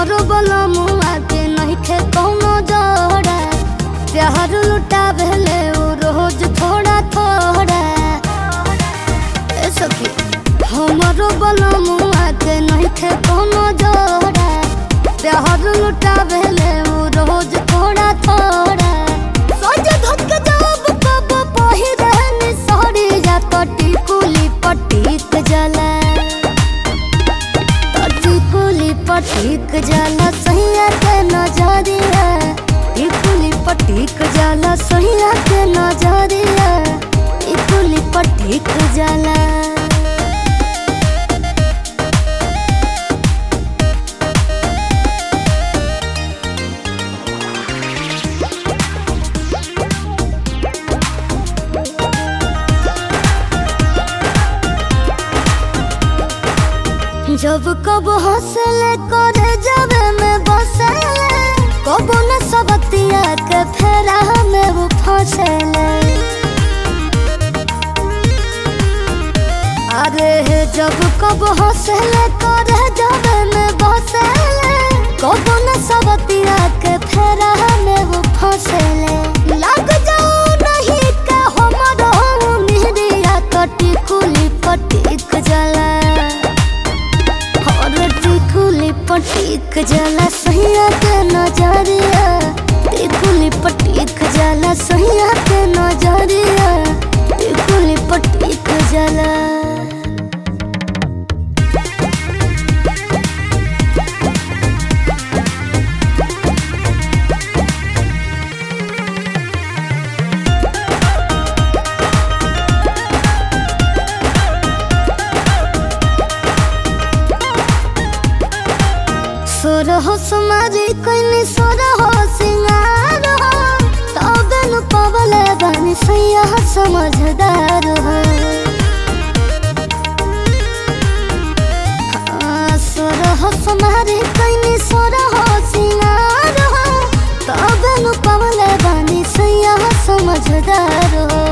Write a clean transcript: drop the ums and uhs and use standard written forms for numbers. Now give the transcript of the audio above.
हमरो बलमुआ के नहीं खे कौनो जोड़ा प्यार लुटावेले वो रोज थोड़ा थोड़ा। ए सखी हमरो बलमुआ के नहीं खे कौनो जोड़ा प्यार लुटावेले वो रोज थोड़ा थोड़ा। सज धक जब कब पहिरन साड़ी या कटी कुली पटीक जला पटीक जाला सैया के नजरिया इकुली पटीक जाला सैया के नजरिया इकुली पटीक जाला। जब कब हौसले करे जावे में बसले कब न सबतिया के फेरा में वो फंसले। अरे जब कब हौसले करे जावे में बसले कब न सबतिया के फेरा में वो फंसले। लग जाओ नहीं के हमरो मिहरिया कटी कुली पटीक जला पटीक जाला सैया के नजरिया टिकुली पटीक जाला सैया के नजरिया टिकुली पटीक जाला। सोर हो सुमारी कोई सोर हो सिंगार हो तबे नु पवले बानी सैया समझदार हो। सोर हो सुमारी कोई सोर हो सिंगार हो तबे नु पवले बानी सैया समझदार हो।